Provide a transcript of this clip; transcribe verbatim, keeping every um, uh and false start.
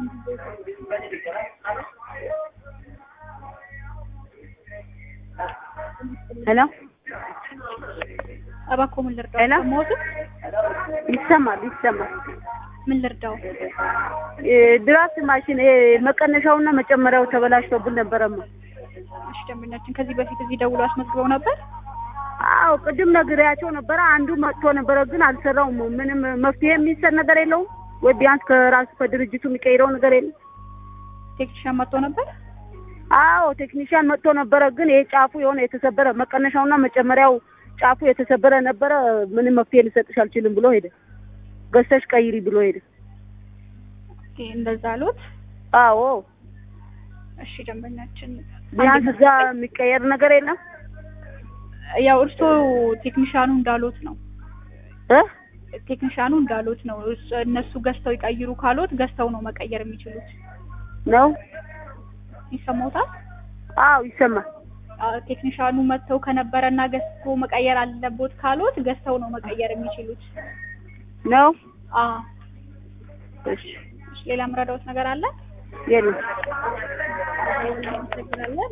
ሄሎ አባኮ ምን ልርዳው? ሄሎ ሞቱ ይሰማል ይሰማል። ምን ልርዳው? ድራፍት ማሽን መቀነሻውና መጨመሪያው ተበላሽቶብን ነበረማ። እሺ ደምናችን ከዚህ በፊት እዚህ ደውሎ አስመዝግበው ነበር? አዎ ቅድም ነግሬያቸው ነበር። አንዱ መጥቶ ነበር ግን አልሰራውም። ምንም መፍትሄ የሚሰጥ ነገር የለውም ወይ? ቢያንስ ከራሱ ከድርጅቱ የሚቀይረው ነገር የለም? ቴክኒሻን መጥቶ ነበር? አዎ ቴክኒሻን መጥቶ ነበር ግን ይሄ ጫፉ የሆነ የተሰበረ መቀነሻውና መጨመሪያው ጫፉ የተሰበረ ነበር። ምንም መፍትሄ ሊሰጥሽ አልችልም ብሎ ሄደ። ገዝተሽ ቀይሪ ብሎ ሄደ። ኦኬ እንደዛ አሉት? አዎ እሺ ደምናችን ቢያንስ እዛ የሚቀየር ነገር የለም? ያው እርሶ ቴክኒሻኑ እንዳሉት ነው እ ቴክኒሻኑ እንዳሉት ነው። እነሱ ገዝተው ይቀይሩ ካሉት ገዝተው ነው መቀየር የሚችሉት ነው። ይሰማውታል? አዎ ይሰማል። ቴክኒሻኑ መጥተው ከነበረና ገዝቶ መቀየር አለበት ካሉት ገዝተው ነው መቀየር የሚችሉት ነው። አዎ እሺ ሌላ ምረዳውት ነገር አለ? የለም።